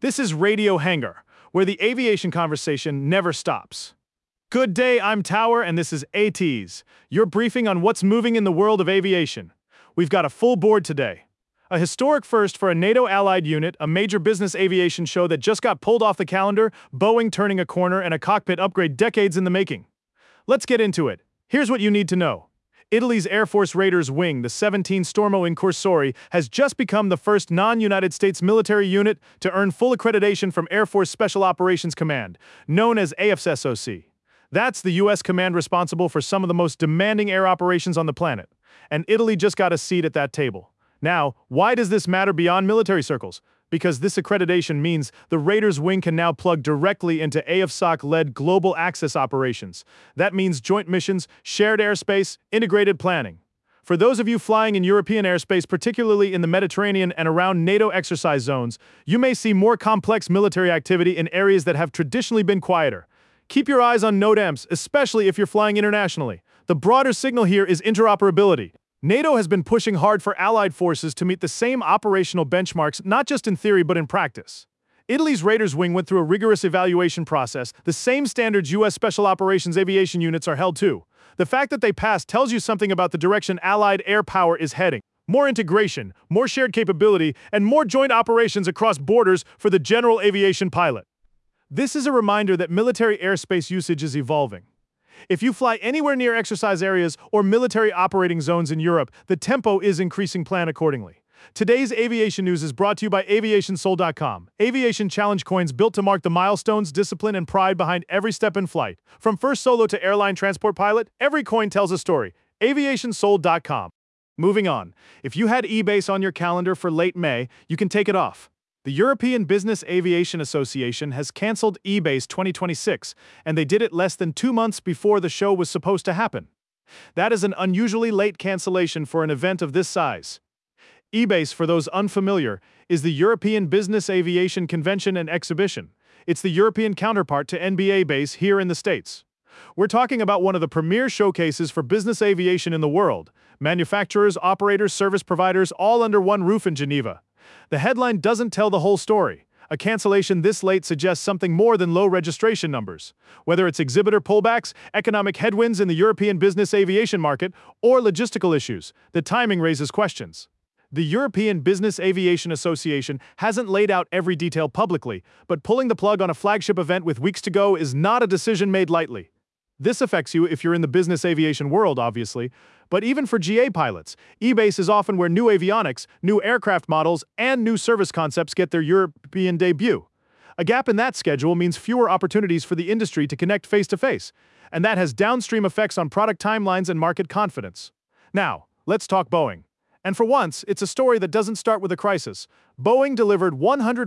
This is Radio Hangar, where the aviation conversation never stops. Good day, I'm Tower, and this is ATs, your briefing on what's moving in the world of aviation. We've got a full board today. A historic first for a NATO allied unit, a major business aviation show that just got pulled off the calendar, Boeing turning a corner, and a cockpit upgrade decades in the making. Let's get into it. Here's what you need to know. Italy's Air Force Raiders wing, the 17 Stormo Incursori, has just become the first non-United States military unit to earn full accreditation from Air Force Special Operations Command, known as AFSOC. That's the U.S. command responsible for some of the most demanding air operations on the planet. And Italy just got a seat at that table. Now, why does this matter beyond military circles? Because this accreditation means the Raiders wing can now plug directly into AFSOC-led global access operations. That means joint missions, shared airspace, integrated planning. For those of you flying in European airspace, particularly in the Mediterranean and around NATO exercise zones, you may see more complex military activity in areas that have traditionally been quieter. Keep your eyes on NOTAMs, especially if you're flying internationally. The broader signal here is interoperability. NATO has been pushing hard for allied forces to meet the same operational benchmarks, not just in theory but in practice. Italy's Raiders wing went through a rigorous evaluation process, the same standards U.S. Special Operations aviation units are held to. The fact that they passed tells you something about the direction Allied air power is heading. More integration, more shared capability, and more joint operations across borders for the general aviation pilot. This is a reminder that military airspace usage is evolving. If you fly anywhere near exercise areas or military operating zones in Europe, the tempo is increasing. Plan accordingly. Today's aviation news is brought to you by AviationSoul.com. Aviation challenge coins built to mark the milestones, discipline, and pride behind every step in flight. From first solo to airline transport pilot, every coin tells a story. AviationSoul.com. Moving on. If you had EBACE on your calendar for late May, you can take it off. The European Business Aviation Association has cancelled EBACE 2026, and they did it less than 2 months before the show was supposed to happen. That is an unusually late cancellation for an event of this size. EBACE, for those unfamiliar, is the European Business Aviation Convention and Exhibition. It's the European counterpart to NBA Base here in the States. We're talking about one of the premier showcases for business aviation in the world. Manufacturers, operators, service providers, all under one roof in Geneva. The headline doesn't tell the whole story. A cancellation this late suggests something more than low registration numbers. Whether it's exhibitor pullbacks, economic headwinds in the European business aviation market, or logistical issues, the timing raises questions. The European Business Aviation Association hasn't laid out every detail publicly, but pulling the plug on a flagship event with weeks to go is not a decision made lightly. This affects you if you're in the business aviation world, obviously, but even for GA pilots, EBACE is often where new avionics, new aircraft models, and new service concepts get their European debut. A gap in that schedule means fewer opportunities for the industry to connect face-to-face, and that has downstream effects on product timelines and market confidence. Now, let's talk Boeing. And for once, it's a story that doesn't start with a crisis. Boeing delivered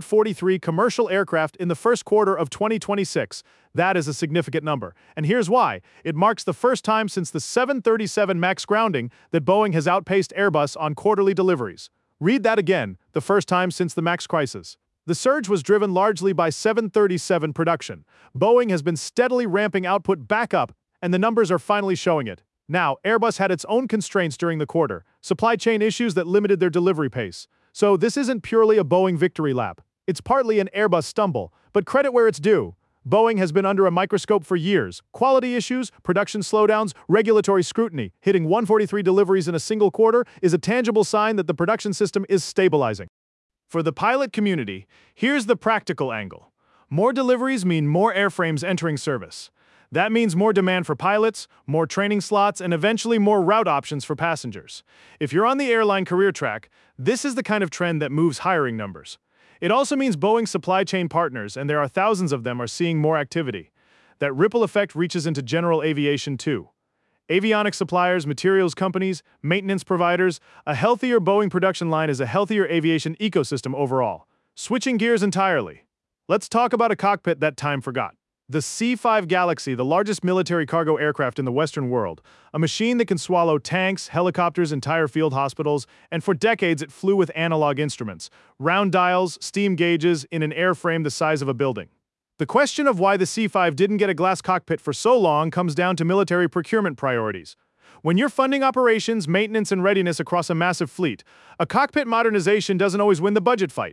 143 commercial aircraft in the first quarter of 2026. That is a significant number. And here's why. It marks the first time since the 737 MAX grounding that Boeing has outpaced Airbus on quarterly deliveries. Read that again, the first time since the MAX crisis. The surge was driven largely by 737 production. Boeing has been steadily ramping output back up, and the numbers are finally showing it. Now, Airbus had its own constraints during the quarter, supply chain issues that limited their delivery pace. So this isn't purely a Boeing victory lap. It's partly an Airbus stumble, but credit where it's due. Boeing has been under a microscope for years. Quality issues, production slowdowns, regulatory scrutiny. Hitting 143 deliveries in a single quarter is a tangible sign that the production system is stabilizing. For the pilot community, here's the practical angle. More deliveries mean more airframes entering service. That means more demand for pilots, more training slots, and eventually more route options for passengers. If you're on the airline career track, this is the kind of trend that moves hiring numbers. It also means Boeing's supply chain partners, and there are thousands of them, are seeing more activity. That ripple effect reaches into general aviation too. Avionics suppliers, materials companies, maintenance providers, a healthier Boeing production line is a healthier aviation ecosystem overall. Switching gears entirely. Let's talk about a cockpit that time forgot. The C-5 Galaxy, the largest military cargo aircraft in the Western world, a machine that can swallow tanks, helicopters, entire field hospitals, and for decades it flew with analog instruments, round dials, steam gauges, in an airframe the size of a building. The question of why the C-5 didn't get a glass cockpit for so long comes down to military procurement priorities. When you're funding operations, maintenance, and readiness across a massive fleet, a cockpit modernization doesn't always win the budget fight.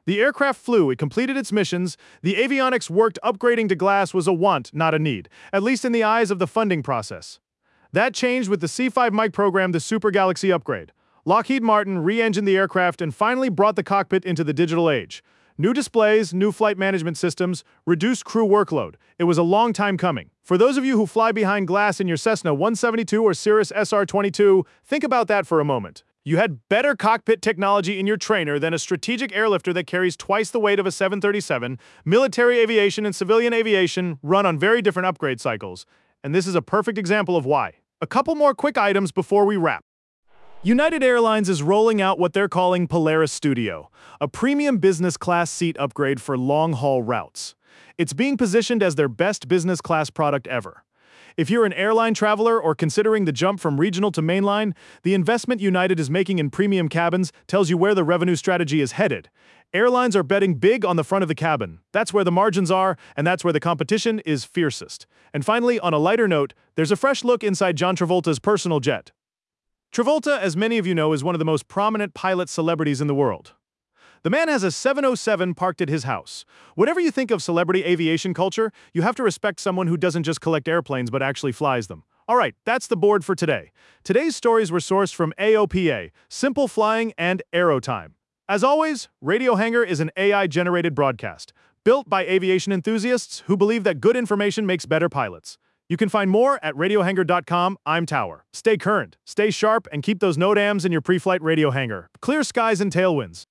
The aircraft flew, it completed its missions, the avionics worked, upgrading to glass was a want, not a need, at least in the eyes of the funding process. That changed with the C-5 Mike program, the Super Galaxy upgrade. Lockheed Martin re-engined the aircraft and finally brought the cockpit into the digital age. New displays, new flight management systems, reduced crew workload. It was a long time coming. For those of you who fly behind glass in your Cessna 172 or Cirrus SR-22, think about that for a moment. You had better cockpit technology in your trainer than a strategic airlifter that carries twice the weight of a 737. Military aviation and civilian aviation run on very different upgrade cycles, and this is a perfect example of why. A couple more quick items before we wrap. United Airlines is rolling out what they're calling Polaris Studio, a premium business class seat upgrade for long-haul routes. It's being positioned as their best business class product ever. If you're an airline traveler or considering the jump from regional to mainline, the investment United is making in premium cabins tells you where the revenue strategy is headed. Airlines are betting big on the front of the cabin. That's where the margins are, and that's where the competition is fiercest. And finally, on a lighter note, there's a fresh look inside John Travolta's personal jet. Travolta, as many of you know, is one of the most prominent pilot celebrities in the world. The man has a 707 parked at his house. Whatever you think of celebrity aviation culture, you have to respect someone who doesn't just collect airplanes but actually flies them. Alright, that's the board for today. Today's stories were sourced from AOPA, Simple Flying, and Aerotime. As always, Radio Hangar is an AI-generated broadcast, built by aviation enthusiasts who believe that good information makes better pilots. You can find more at radiohangar.com. I'm Tower. Stay current, stay sharp, and keep those NOTAMs in your pre-flight radio hangar. Clear skies and tailwinds.